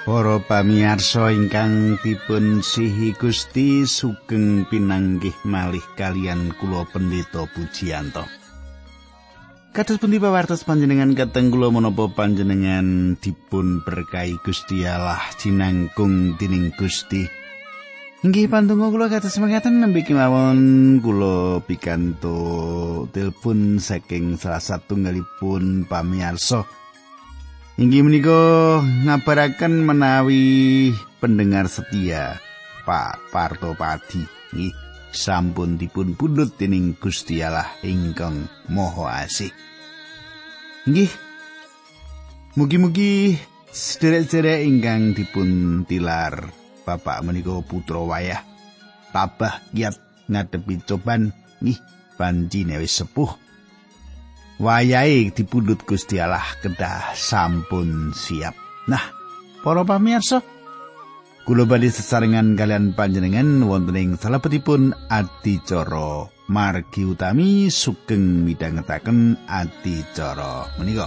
Para pamirsa ingkang dipun sihi Gusti sugeng pinanggih malih kalian kula Pendeta Pujiyanto. Kados pundi pawartos panjenengan kateng kula menapa panjenengan dipun berkahi Gusti Allah jinangkung dening Gusti. Inggih pandonga kula kados mekaten nembe kemawon kula pikantuk telepon saking salah satunggalipun pamirsa. Inggih menika ngabaraken menawi pendengar setia Pak Parto Padi nggih sampun dipun pundhut dening Gusti Allah ingkang Maha Asih. Nggih mugi-mugi sederek-sederek ingkang dipun tilar Bapak menika putra wayah tabah kiyat ngadepi coban nggih panjine wis sepuh. Wayahe dipundhut Gusti Allah kedah sampun siap. Nah, para pamirsa, kula badhe sesarengan kalian panjenengan wonten ing salebetipun adicara margi utami sugeng midhangetaken adicara menika.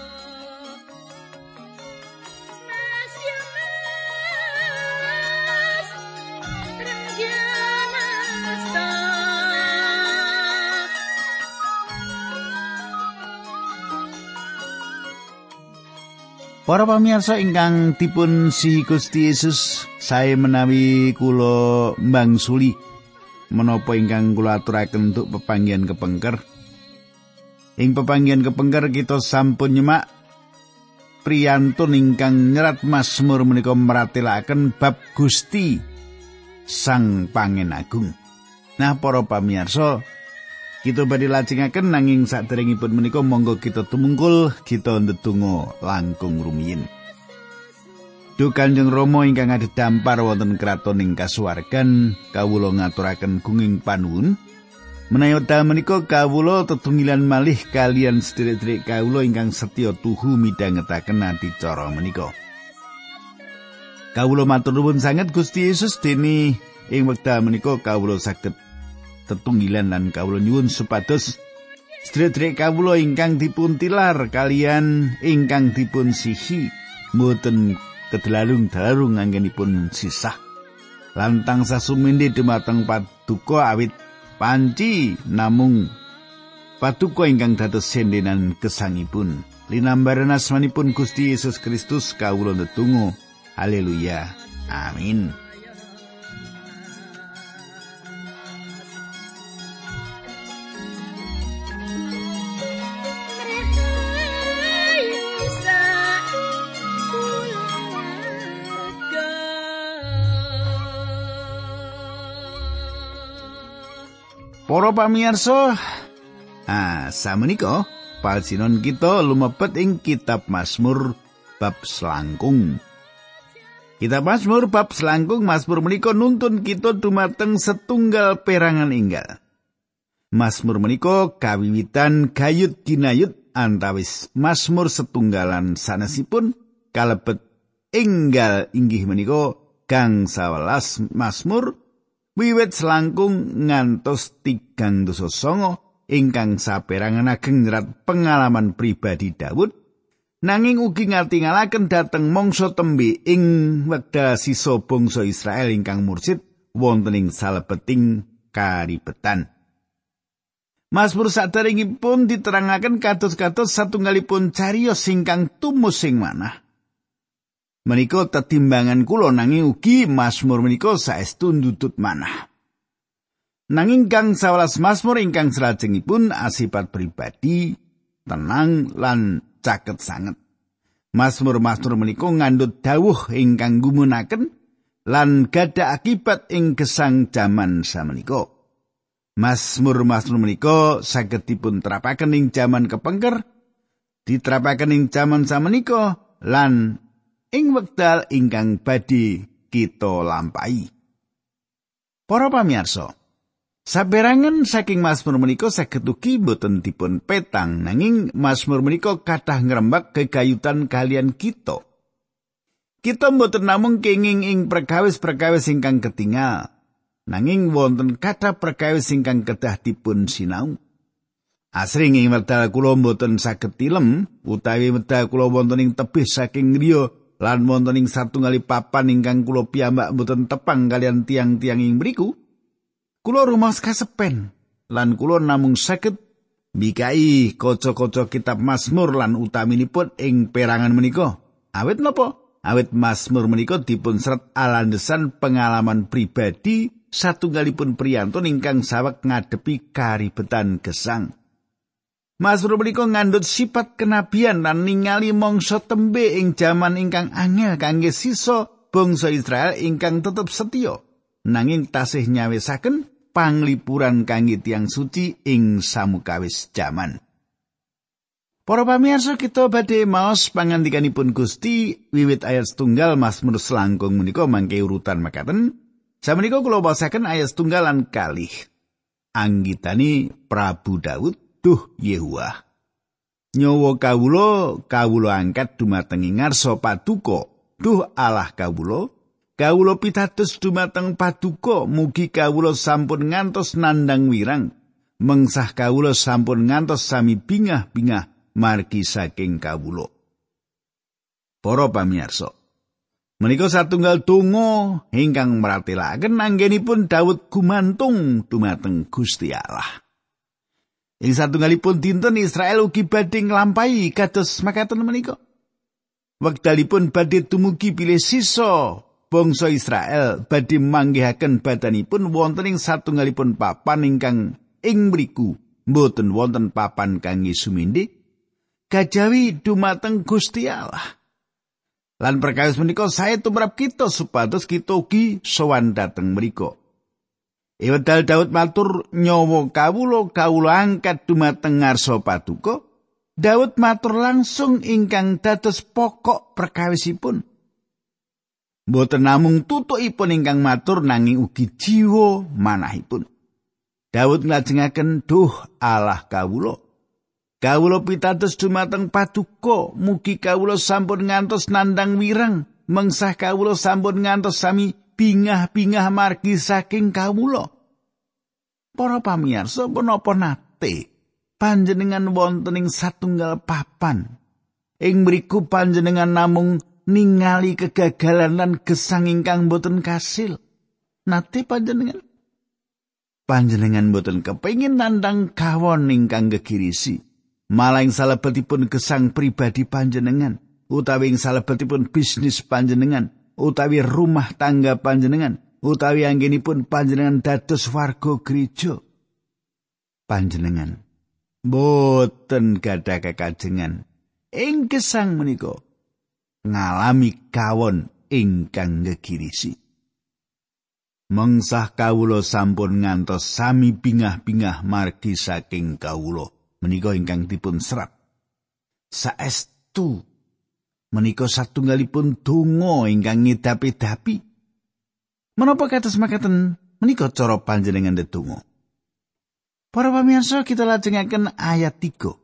Para pamirsa ingkang dipun sihi Gusti Yesus, sae menawi kula mbangsuli menapa ingkang kula aturaken untuk pepanggihan kepengker. Ing pepanggihan kepengker kita sampun nyemak priyantun ingkang nyerat Mazmur menika maratelaken bab Gusti Sang Pangenagung. Nah, para pamirsa, kita badhe lajengaken nanging saderengipun menika monggo kita tumungkul kita ndedonga langkung rumiyin. Duh Kanjeng Rama ingkang adhedhampar wonten kratoning kasuwargan, kawula ngaturaken gunging panuwun menawi wekdal menika kawula tetunggilan malih kalian sedherek-sedherek kawula ingkang setya tuhu midhangetaken adicara menika. Kawula matur nuwun sanget Gusti Yesus dene ing wekdal menika kawula saged tetunggilan lan kawula nyuwun supados sedherek kawula ingkang dipun tilar kalian ingkang dipun sihi mboten kedelalung-delalung anggenipun sisah lan tansah sumindhi dumateng paduka awit panci namung paduka ingkang dados sendenan gesangipun linambaran asmanipun Gusti Yesus Kristus kawula ndedonga haleluya amin. Para pamirsa, samenika palsinon kita lumebet ing kitab Mazmur bab selangkung. Kitab Mazmur bab selangkung Mazmur menika nuntun kita dumateng setunggal perangan enggal. Mazmur menika kawiwitan gayut ginayut antawis Mazmur setunggalan sanesipun kalebet enggal inggih menika gangsal 11 Mazmur wiwit selangkung ngantos 309 ingkang saperangan ageng nyerat pengalaman pribadi Daud nanging ugi ngatingalaken dhateng mangsa tembe ing wekdal sisa bangsa Israel ingkang mursid wonten ing salebeting karibetan. Mazmur saderengipun diterangaken kados-kados satunggalipun cariyos ingkang tumusing manah. Menika tetimbangan kula nanging ugi Mazmur menika saestu ndudut manah. Nanging kang 11 Mazmur ingkang salajengipun asipat pribadi, tenang lan caket sanget. Mazmur-mazmur menika ngandhut dawuh ingkang gumunaken lan gadah akibat ing gesang jaman samenika. Mazmur-mazmur menika saged dipun terapaken ing jaman kepengker, diterapaken ing jaman samenika lan ing wekdal ingkang badhe kita lampahi. Para pamirsa, saperangan saking Mazmur menika saged ugi boten dipun petang nanging Mazmur menika kathah ngrembak gegayutan kalian kita. Kita mboten namung kenging ing perkawis-perkawis ingkang ketingal, nanging wonten kathah perkawis ingkang kedah dipun sinau. Asring ing wekdal kula mboten saged tilem utawi wekdal kula wonten ing tebih saking griya lan wonten ing satunggaling papan ingkang kula piyambak mboten tepang kalian tiang-tiang ing mriku, kula rumaos kasepen lan kula namung saged mikai kaca-kaca kitab Mazmur lan utaminipun ing perangan menika. Awit napa? Awit Mazmur menika dipun serat alandesan pengalaman pribadi satunggalipun priyantun ingkang saweg ngadepi karibetan gesang. Mazmur menika ngandhut sifat kenabian lan ningali mangsa tembe ing jaman ingkang angel kangge sisa bangsa Israel ingkang tetep setya nanging tasih nyawisaken panglipuran kangge tiyang suci ing samukawis jaman. Para pamirsa, kita badhe maos pangandikanipun Gusti wiwit ayat 1 Mazmur selangkung menika mangke urutan makaten. Sameneika kula waosaken ayat 1 lan 2. Anggitani Prabu Daud, duh Yehuwa. Nyawa kawula angkat dumateng ngarsa paduka, duh Allah kawula pitados dumateng paduka, mugi kawula sampun ngantos nandang wirang, mengsah kawula sampun ngantos sami bingah-bingah margi saking kawula. Para pamirsa, menika satunggal donga ingkang maratelaken anggenipun Daud gumantung dumateng Gusti Allah. Ing satunggalipun dinten Israel ugi badhe nglampahi kados makaten menika. Wekdalipun badhe tumugi bilih sisa bangsa Israel badhe manggihaken badanipun wonten ing satunggalipun papan ingkang ing mriku mboten wonten papan kangge sumindhik kajawi dumateng Gusti Allah. Lan perkawis menika sae tumrap kita supados kita ugi sowan dhateng mriku. Wedal Daud matur, nyawa kawula angkat dumateng ngarsa paduka. Daud matur langsung ingkang dados pokok perkawisipun. Mboten namung tutukipun ingkang matur nanging ugi jiwa manahipun. Daud nglajengaken, duh Allah kawula pitados dumateng paduka, mugi kawula sampun ngantos nandang wirang, mengsah kawula sampun ngantos sami bingah-bingah margi saking kawula. Para pamirsa, menapa nate panjenengan wonten ing satunggal papan ing mriku panjenengan namung ningali kegagalan lan gesang ingkang boten kasil? Nate panjenengan boten kepengin nandang kawon ingkang gegirisi, malah ing salebetipun gesang pribadi panjenengan, utawi ing salebetipun bisnis panjenengan, utawi rumah tangga panjenengan, utawi anggenipun panjenengan dados warga gereja. Panjenengan boten gadah kekajengan ing gesang menika ngalami kawon ingkang gegirisi. Mengsah kawula sampun ngantos sami bingah-bingah margi saking kawula menika ingkang dipun serat. Saestu menika satunggalipun donga ingkang ngedapi-dapi. Menapa kados makaten menika cara panjenengan ndedonga? Para pamirsa, kita lajengaken ayat 3.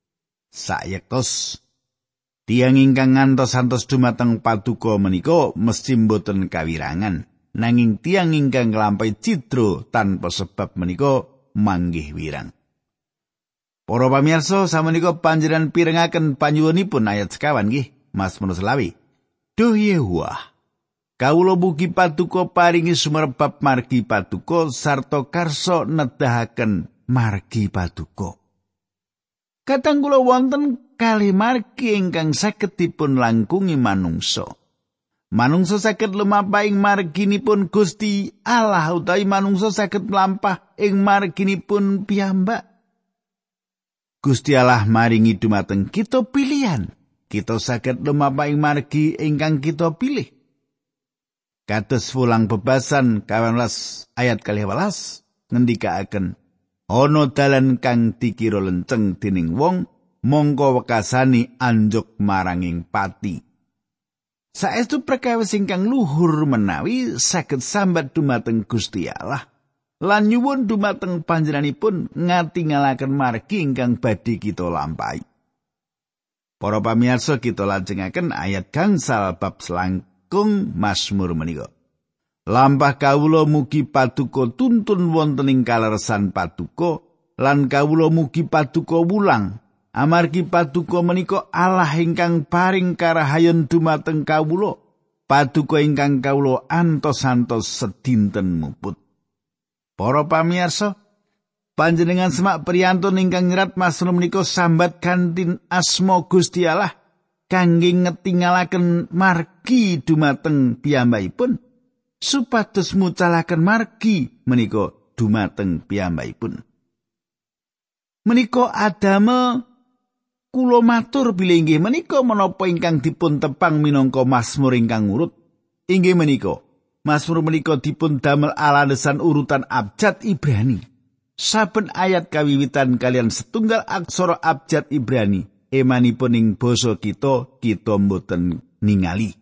Sayektos tiyang ingkang ngantos-antos dumateng paduka menika mesti mboten kawirangan, nanging tiyang ingkang nglampahi cidra tanpa sebab menika manggih wirang. Para pamirsa, sameneika panjenengan pirengaken panyuwunipun ayat sekawan nggih, Mazmur 20. Duh Yehuwa, kawula mugi paduka paringi sumerebab margi paduka sarta karsa nedahaken margi paduka. Kadang kula wonten kalih margi ingkang saged dipun langkungi manungsa. Manungsa saged lumampah ing marginipun Gusti Allah utawi manungsa saged mlampah ing marginipun piyambak. Gusti Allah maringi dumateng kita pilihan. Kita saged lumampah ing margi ingkang kita pilih. Kados wulang bebasan 18 ayat 12 ngendikaaken, ana dalan kang dikira lenceng dening wong, mongko wekasani anjuk maranging pati. Saestu perkawis ingkang luhur menawi saged sambat dumateng Gusti Allah lan nyuwun dumateng panjenenganipun ngatingalaken margi ingkang badhe kita lampahi. Para pamirsa, kita lajengaken ayat gangsal bab selangkung Mazmur menika. Lampah kawula mugi paduka tuntun wonten ing kaleresan paduka, lan kawula mugi paduka wulang Amargi paduka menika Allah ingkang paring karahayon dumateng kawula, paduka ingkang kawula antos-antos sedinten muput. Para pamirsa, panjenengan semak priyantun ingkang nyerat Mazmur menika sambat kanthi asma Gusti Allah kangge ngetingalaken margi dumateng piyambakipun, supados mucalaken margi menika dumateng piyambakipun. Menika adame kula matur bilih inggih menika menapa ingkang dipun tepang minangka Mazmur ingkang urut. Inggih menika Mazmur menika dipun damel alandesan urutan abjad Ibrani. Saben ayat kawiwitan kalian setunggal aksara abjad Ibrani emanipun ing basa kita mboten ningali.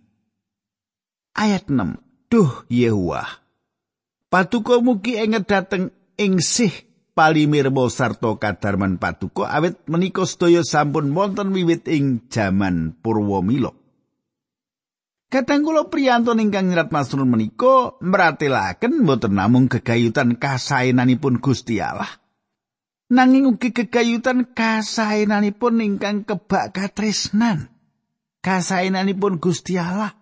Ayat 6. Duh Yehuwa, paduka mugi enget dateng ing sih palimirma sarta kadarman paduka awit menika sedaya sampun wonten wiwit ing jaman purwamila. Kadang kula priyantun ingkang nyerat Mazmur menika mratelaken boten namung gegayutan kasaenanipun Gusti Allah, nanging ugi gegayutan kasaenanipun ingkang kebak katresnan. Kasaenanipun Gusti Allah.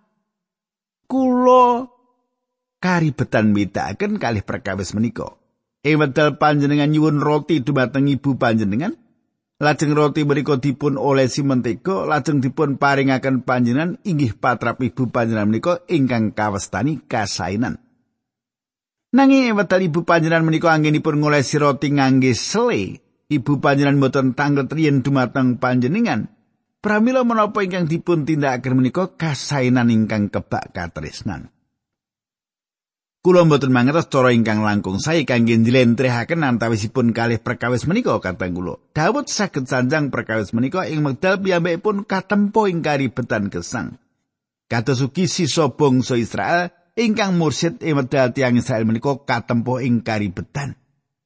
Kula karibetan midhakaken kalih perkawis menika. Ing wekdal panjenengan nyuwun roti dumateng ibu panjenengan, lajeng roti menika dipun olesi mentega, lajeng dipun paringaken panjenengan inggih patrap ibu panjenengan menika ingkang kawestani kasaenan. Nanging ing wekdal ibu panjenengan menika anggenipun ngolesi roti ngangge sele, ibu panjenengan boten tanglet riyen dumateng panjenengan. Pramila menapa ingkang dipun tindakaken menika kasaenan ingkang kebak katresnan. Kula mboten mangertos cara ingkang langkung sae kangge njlentrehaken antawisipun kalih perkawis menika kateng kula. Daud saged sanjang perkawis menika ing wekdal piyambakipun katempo ing karibetan gesang. Kados ugi sisa bangsa Israel ingkang mursid ing wekdal tiyang Israel menika katempo ing karibetan.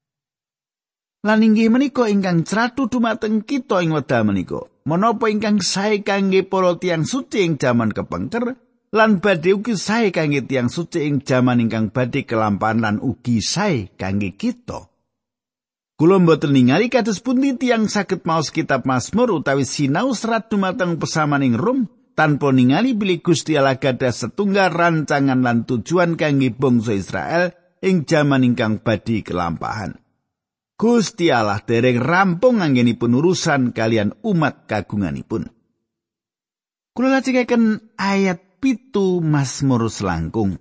Lan inggih menika ingkang cratu dumateng kita ing wekdal menika. Menapa ingkang sae kangge para tiyang suci ing jaman kepengker, lan badhe ugi sae kangge tiyang suci ing jaman ingkang badhe kelampahan lan ugi sae kangge kita. Kula mboten ningali kados pundi tiyang saged maos kitab Mazmur utawi sinau serat dumateng pesamaning Rum tanpa ningali bilih Gusti Allah gadah setunggal rancangan lan tujuan kangge bangsa Israel ing jaman ingkang badhe kelampahan. Gusti Allah dereng rampung anggenipun urusan kalian umat kagunganipun. Kula lajengaken ayat 7 Mazmur selangkung.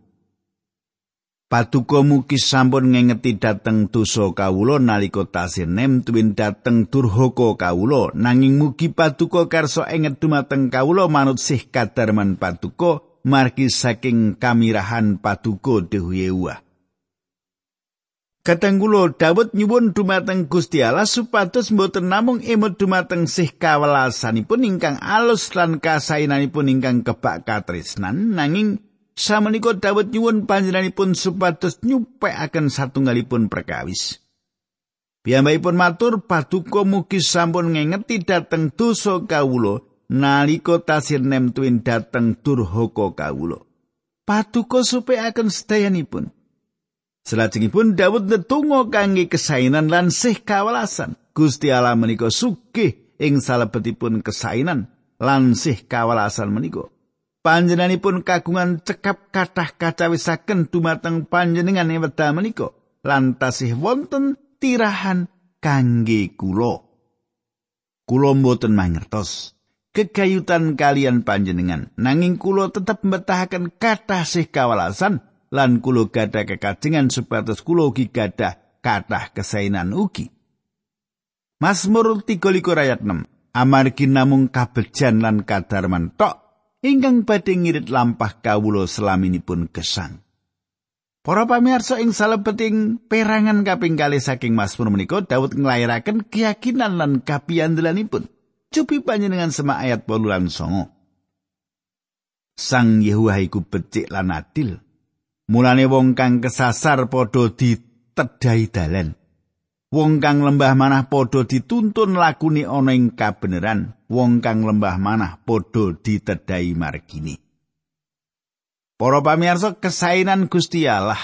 Paduka mugi sampun ngengeti dhateng dosa kawula nalika tasih nem tuwin dhateng durhaka kawula, nanging mugi paduka kersa enget dumateng kawula manut sih kadarman paduka margi saking kamirahan paduka Duh Yehuwa. Kadang kula Daud nyuwun dumateng Gusti Allah supados mboten namung emut dumateng sih kawelasanipun ingkang alus lan kasaenanipun ingkang kebak katresnan, nanging samenika Daud nyuwun panjenenganipun supados nyupekaken satunggalipun perkawis. Piyambakipun matur, paduka mugi sampun ngengeti dhateng dosa kawula nalika tasih nem tuwin dhateng durhaka kawula. Paduka supekaken sedayanipun. Salajengipun Daud ndedonga kangge kesaenan lan sih kawelasan. Gusti Allah menika sugih ing salebetipun kesaenan lan sih kawelasan menika. Panjenenganipun kagungan cekap kathah kacawisaken dumateng panjenengan ing wekdal menika lan tasih wonten tirahan kangge kula. Kula mboten mangertos gegayutan kalian panjenengan, nanging kula tetep mbetahaken kathah sih kawelasan lan kula gadah kekajengan supados kula ugi gadah kathah kesaenan ugi. Mazmur 33 ayat 6. Amargi namung kabejan lan kadarman tok ingkang badhe ngirit lampah kawula selaminipun gesang. Para pamirsa ing salebeting perangan kaping kalih saking Mazmur menika Daud nglairaken keyakinan lan kapiandelanipun. Cupi panjenengan semak ayat 8 lan 9. Sang Yehuwa iku becik lan adil. Mulane wong kang kesasar padha ditedhahi dalan. Wong kang lembah manah padha dituntun lakune ana ing kabeneran. Wong kang lembah manah padha ditedhahi margine. Para pamirsa, kesaenan Gusti Allah,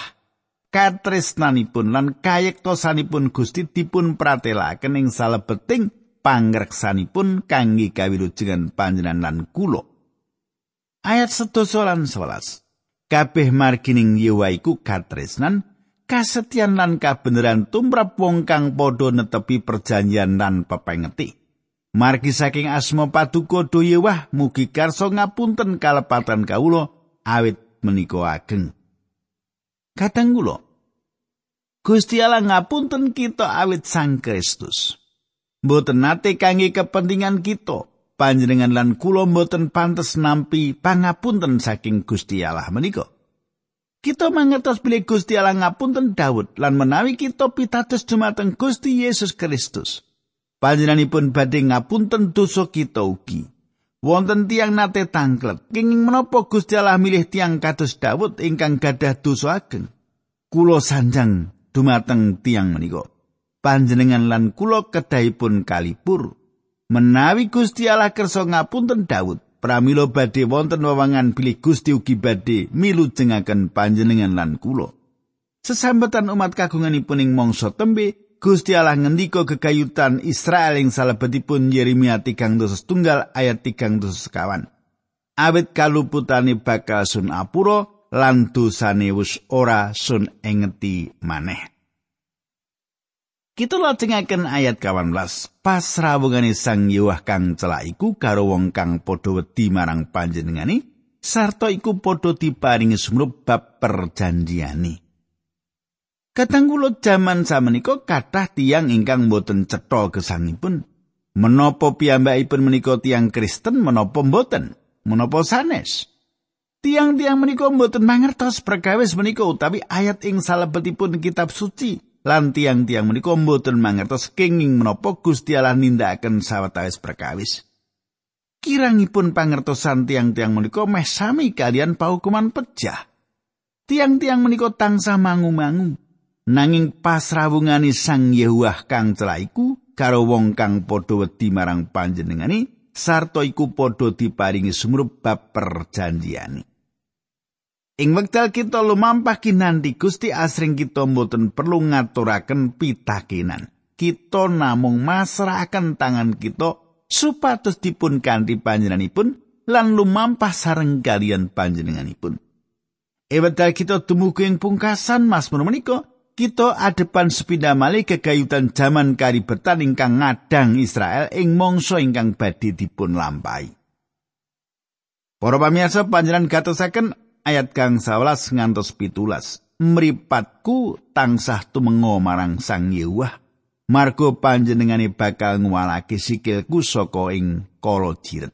katresnanipun lan kayektosanipun Gusti dipun pratelaken ing salebeting pangreksanipun kangge kawilujengan panjenengan lan kula. Ayat 11 lan 11. Kabeh margining Yewa iku katresnan, kasetyan lan kabeneran tumrap wong kang padha netepi perjanjian lan pepengeti. Margi saking asma paduka do Yewah mugi karsa ngapunten kalepatan kawula awit menika ageng. Kadang kula Gusti Allah ngapunten kita awit Sang Kristus. Mboten nate kangge kepentingan kita. Panjenengan lan kula mboten pantes nampi pangapunten saking Gusti Allah menika. Kita mangertos bilih Gusti Allah ngapunten Daud lan menawi kita pitados dumateng Gusti Yesus Kristus. Panjenenganipun badhe ngapunten dosa kita ugi. Wonten tiyang nate tanglet, kenging menapa Gusti Allah milih tiyang kados Daud ingkang gadah dosa ageng. Kula sanjang dumateng tiyang menika. Panjenengan lan kula kedahipun kalipur. Menawi Gusti Allah kersa ngapunten Daud, pramila badhe wonten wewangan bilih Gusti ugi badhe milujengaken panjenengan lan kula. Sesambetan umat kagunganipun ing mangsa tembe, Gusti Allah ngendika gegayutan Israel ing salebetipun Yeremia 3:1 ayat 3:1. Awit kaluputane bakal sun apura lan dosane wis ora sun engeti maneh. Kita lajengaken ayat 18. Pasrawungane Sang Yewah kang celak iku karo wong kang padha wedi marang panjenengane, sarta iku padha diparingi sumrup bab perjanjiane. Kadang kula jaman samenika kathah tiyang ingkang boten cetha gesangipun. Menapa piyambakipun menika tiyang Kristen menapa boten? Menapa sanes? Tiang-tiang menika boten mangertos perkawis menika utawi ayat ing salebetipun kitab suci. Lan tiang-tiang menika mboten mangertos kenging menapa Gusti Allah nindakaken sawetawis perkawis. Kirangipun pangertosan tiang-tiang menika meh sami kalian paukuman pejah. Tiang-tiang menika tansah mangu-mangu nanging pasrawungane Sang Yewah kang celak iku karo wong kang padha wedi marang panjenengane sarta iku padha diparingi sumrup bab perjanjiane. Ing wekdal kita lumampah kinanti Gusti asring kita mboten perlu ngaturaken pitakenan. Kita namung masrahaken tangan kita supados dipun kanthi panjenenganipun lan lumampah sareng kaliyan panjenenganipun. Wekdal kita dumugi ing pungkasan Mazmur menika, kita adepan sepindah malih gegayutan jaman karibetan ingkang ngadang Israel ing mangsa ingkang badhe dipun lampahi. Para pamirsa panjenengan gatosaken ayat kang 11 ngantos 17. Mripatku tansah tumenga marang Sang Yewah, marga panjenengane bakal ngwalake sikilku saka ing kala jiret.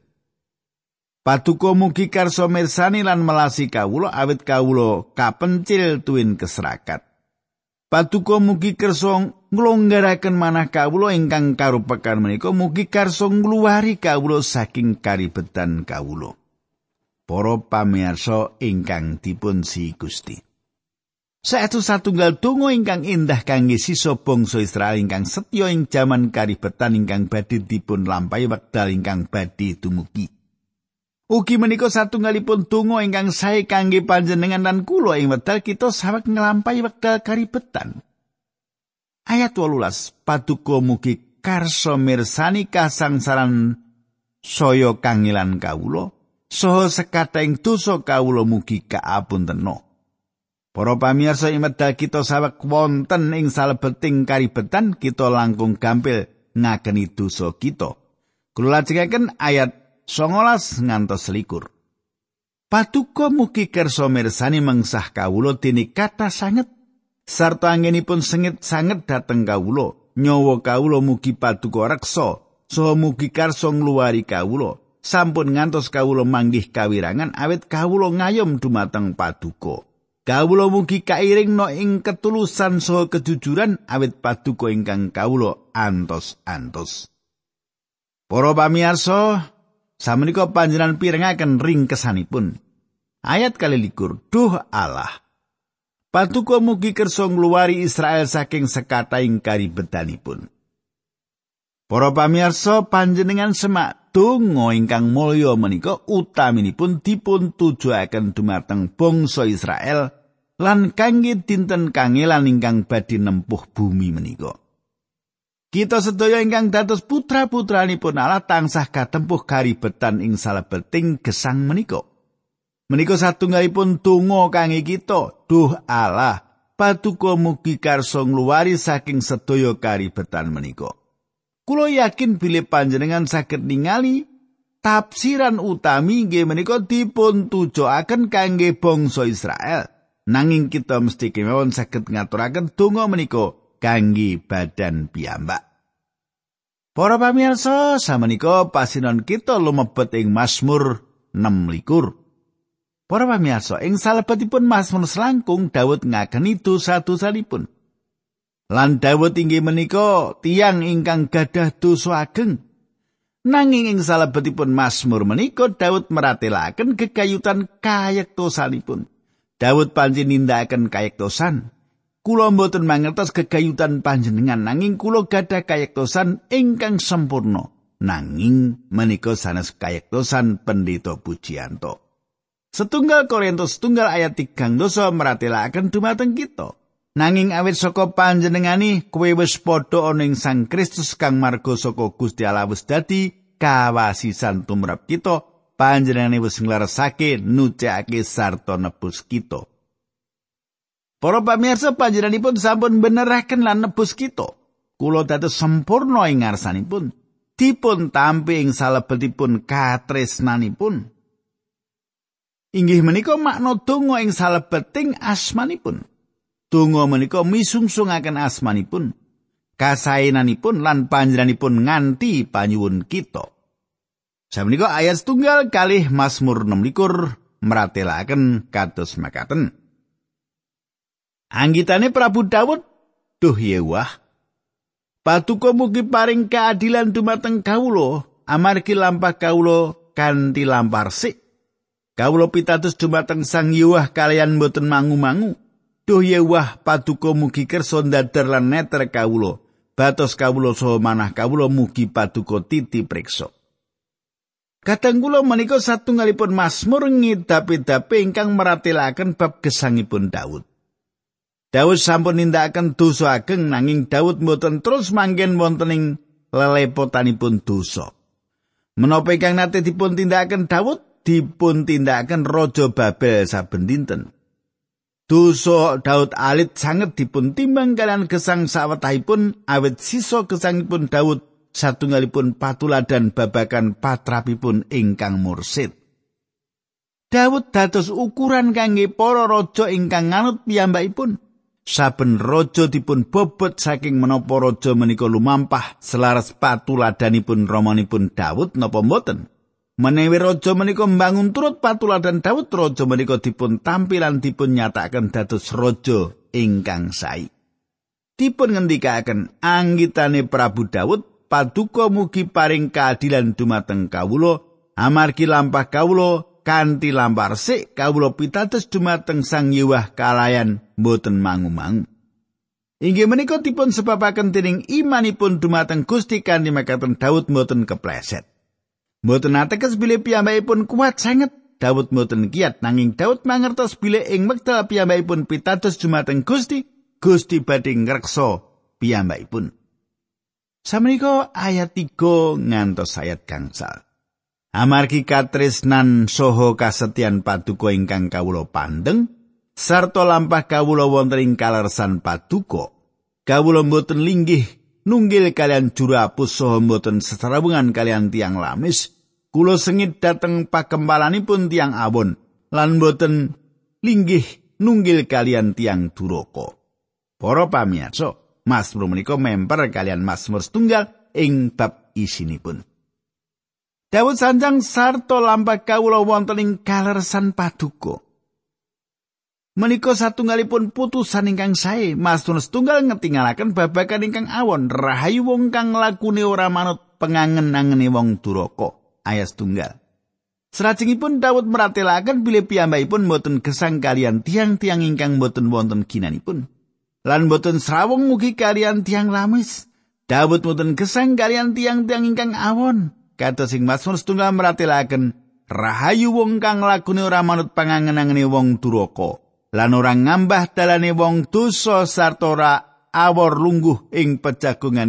Paduka mugi karsa mirsani lan melasi kawula awit kawula kapencil tuwin keserakat. Paduka mugi kersa nglonggaraken manah kawula ingkang karupekan menika, mugi karsa ngluwari kawula saking karibetan kawula. Para pamirsa ingkang dipun si Gusti. Saestu satunggal donga ingkang indah kangge sisa bangsa Israel ingkang setya ing jaman karibetan ingkang badhe dipun lampahi wekdal ingkang badhe dumugi. Ugi menika satunggalipun donga ingkang sae kangge panjenengan lan kula ing wekdal kita saweg nglampahi wekdal karibetan. Ayat 18. Paduka mugi karsa mirsani kasangsaran saya kangilan kawula. Saha sekathahing dosa kawula mugi kaapuntenna. Para pamirsa ing medal kita saweg wonten ing salebeting karibetan kita langkung gampil ngageni dosa kita. Kula lajengaken ayat 19 ngantos 21. Paduka mugi kersa mirsani mengsah kawula dene kathah sanget sarta anggenipun sengit sanget dhateng kawula. Nyawa kawula mugi paduka reksa saha mugi karsa ngluwari kawula. Sampun ngantos kawula manggih kawirangan awit kawula ngayom dumateng paduka. Kawula mugi kairingna ing ketulusan saha kejujuran awit paduka ingkang kawula antos-antos. Para pamirsa, samenika panjenengan pirengaken ringkesanipun. Ayat 21. Duh Allah, paduka mugi kersa ngluwari Israel saking sekathahing karibetanipun. Para pamirsa, panjenengan semak donga ingkang mulya menika utaminipun dipun tujuaken dumateng bangsa Israel lan kangge dinten kangelan ingkang badhe nempuh bumi menika. Kita sedaya ingkang dados putra-putranipun Allah tansah katempuh karibetan ing salebeting gesang menika. Menika satunggalipun donga kangge kita, duh Allah, paduka mugi karsa ngluwari saking sedaya karibetan menika. Kula yakin bilih panjenengan saged ningali tafsiran utami inggih menika dipun tujuaken kangge bangsa Israel. Nanging kita mesti kemawon saged ngaturaken donga menika kangge badan piyambak. Para pamirsa, samenika pasinon kita lumebet ing Mazmur 26. Para pamirsa, ing salebetipun Mazmur selangkung Daud ngageni dosa-dosanipun. Lan Daud inggih menika tiyang ingkang gadah dosa ageng. Nanging ing salebetipun Mazmur menika Daud meratelaken gegayutan kayektosanipun. Daud panjen nindakaken kayektosan. Kula mboten mangertos gegayutan panjenengan, nanging kula gadah kayektosan ingkang sampurna. Nanging menika sanes kayektosan Pendeta Pujiyanto. Setunggal Korintus setunggal ayat 3 meratelaken dumateng kita. Nanging awit saka panjenengani kowe wis padha ana ing Sang Kristus kang marga saka Gusti Allah wis dadi kawasisan tumrap kita, panjenengane wis ngleresake nucekake sarta nebus kita. Para pamirsa, panjenenganipun sampun beneraken lan nebus kita. Kula dados sampurna ing ngarsanipun, dipun tampi ing salebetipun katresnanipun. Inggih menika makna donga ing salebeting asmanipun. Donga menika misungsungaken asmanipun, kasaenanipun lan panjenenganipun nganti panyuwun kita. Samenika ayat setunggal kalih Mazmur 26 meratelaken kados makaten. Anggitane Prabu Daud, duh Yewah, paduka mugi paring keadilan dumateng kawula, amargi lampah kawula kanthi lampah resik. Kawula pitados dumateng Sang Yewah kalian boten mangu-mangu. Duh Yewah, paduka mugi kersa ndadar lan neter kawula. Batos kawula saha manah kawula mugi paduka titi priksa. Kadang kula menika satunggalipun Mazmur ngidap-idapi ingkang meratelaken bab gesangipun Daud. Daud sampun nindakaken dosa ageng, nanging Daud mboten terus manggen wonten ing lelepotanipun dosa. Menapa ingkang nate dipun tindakaken Daud, dipun tindakaken Raja Babel saben dinten. Dosa Daud alit sanget dipun timbang kalian gesang sawetahipun, awit sisa gesangipun Daud satunggalipun patuladan babagan patrapipun ingkang mursid. Daud dados ukuran kangge para raja ingkang nganut piyambakipun. Saben raja dipun bobot saking menapa raja menika lumampah selaras patuladanipun ramanipun Daud napa mboten. Menawi raja menika mbangun turut patuladan Daud, raja menika dipun tampilan dipun nyatakaken dados raja ingkang sae. Dipun ngendikaken anggitane Prabu Daud, paduka mugi paring keadilan dumateng kawula, amargi lampah kawula kanthi lampah resik kawula pitados dumateng Sang Yewah kalayan boten mangu-mangu. Inggih menika dipun sebabaken dening imanipun dumateng Gusti kanthi makaten Daud boten kepleset. Boten ateges bilih piyambakipun kuat sanget. Daud boten kiyat, nanging Daud mangertos bilih ing wekdal piyambakipun pitados dumateng Gusti, Gusti badhe ngreksa piyambakipun. Samenika ayat 3 ngantos ayat gangsal. Amargi katresnan saha kasetyan paduka ingkang kawula pandeng, sarta lampah kawula wonten ing kalersan paduka, kawula mboten linggih nunggil kalian jurapus saha mboten sesarawungan kalian tiang lamis. Kula sengit dateng pakempalanipun tiang awon, lan mboten linggih nunggil kalian tiang duraka. Para pamirsa, Mazmur menika memper kalian Mazmur setunggal ing bab isinipun. Daud sanjang sarta lampah kawula wonten ing kalersan paduka. Menika satunggalipun putusan ingkang sae. Mazmur setunggal ngetingalaken babagan ingkang awon, rahayu wong kang lakune ora manut pengangen-angene wong duraka. Ayat setunggal. Salajengipun Daud meratelaken bilih piyambakipun boten gesang kalian tiang-tiang ingkang boten wonten ginanipun, lan boten srawung mugi kalian tiang lamis. Daud boten gesang kalian tiang-tiang ingkang awon. Kados ing Mazmur setunggal meratelaken rahayu wong kang lakune ora manut pangangen-angene wong duraka, lan ora ngambah dalane wong dosa sarta ora awor lungguh ing pejagungane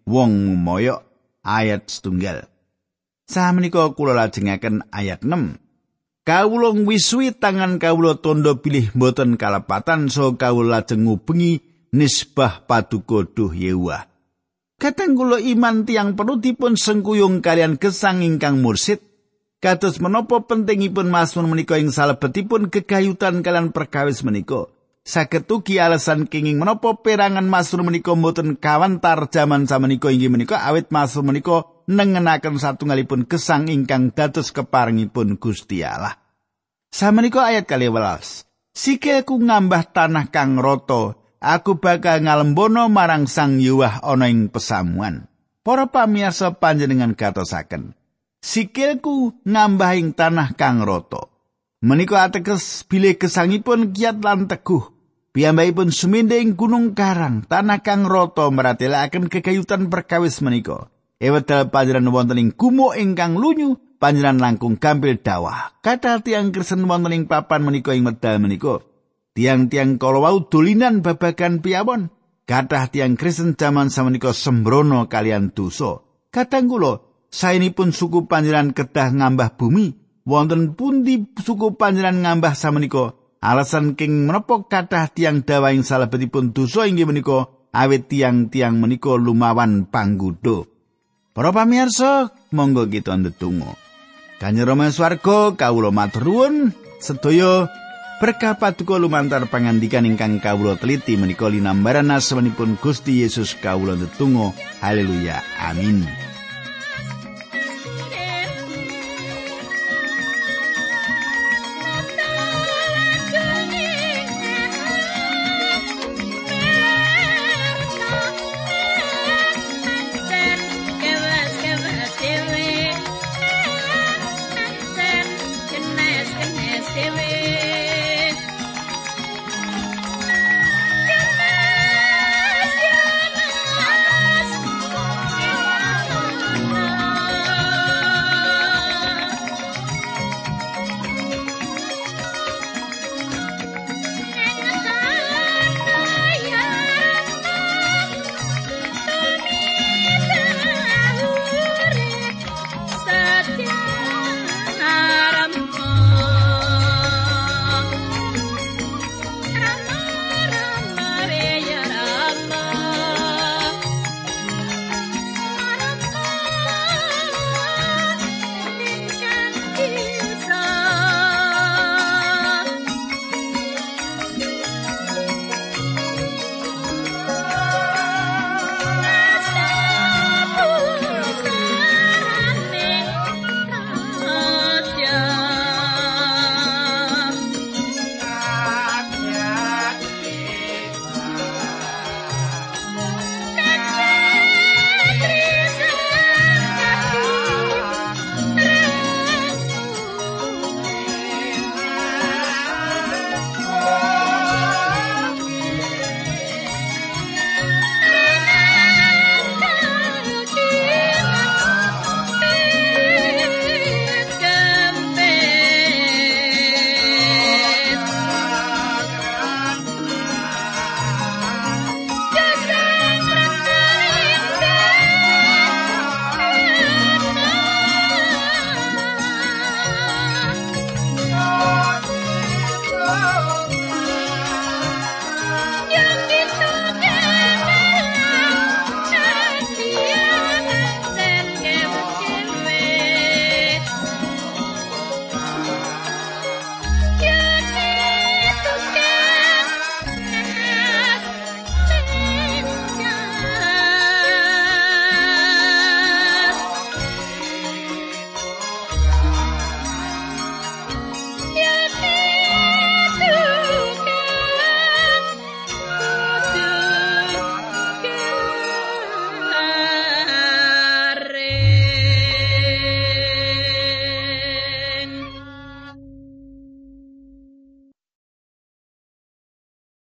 wong moyok ayat 1. Samenika kula lajengaken ayat 6. Kawula ngwiswi tangan kawula tandha pilih boten kalepatan so kawula lajeng ngubengi nisbah paduka duh Yehuwa. Kadang kula iman tiyang perlu dipun sengkuyung kalian gesang ingkang mursid. Kados menapa pentingipun mazmur menika ing salebetipun gegayutan kalian perkawis menika. Saged ugi alasan kenging menapa perangan mazmur menika mboten kawentar jaman samenika inggih menika awit mazmur menika nengenaken satunggalipun gesang ingkang dados keparengipun Gusti Allah. Samenika ayat 12. Sikilku ngambah tanah kang rata, aku bakal ngalembono marang Sang Yewah ana ing pesamuan. Para pamirsa panjenengan gatosaken. Sikilku ngambah ing tanah kang rata. Menika ateges bilih gesangipun kiat lan teguh. Piyambakipun sumindhe ing gunung karang, tanah kang rata meratelaken gegayutan perkawis menika. Ewedal panjenengan wonten ing gumuk ingkang lunyu, panjenengan langkung gampil dawah. Kathah tiyang Kristen wonten ing papan menika ing medal menika. Tiang-tiang kala wau dolinan babagan piyawon. Kathah tiyang Kristen jaman samenika sembrono kalian dosa. Kadang kula saenipun suku panjenengan kedah ngambah bumi, wonten pundi suku panjenengan ngambah samenika? Alasan king menapa kathah tiyang dawa ing salebetipun dosa inggih menika awit tiang-tiang menika lumawan panggodha. Para pamirsa, monggo kita ndedonga. Kanjeng Rama swarga, kawula matur nuwun sedaya berkah paduka lumantar pangandikan ingkang kawula teliti menika linambaran asmanipun Gusti Yesus kawula ndedonga. Haleluya. Amin.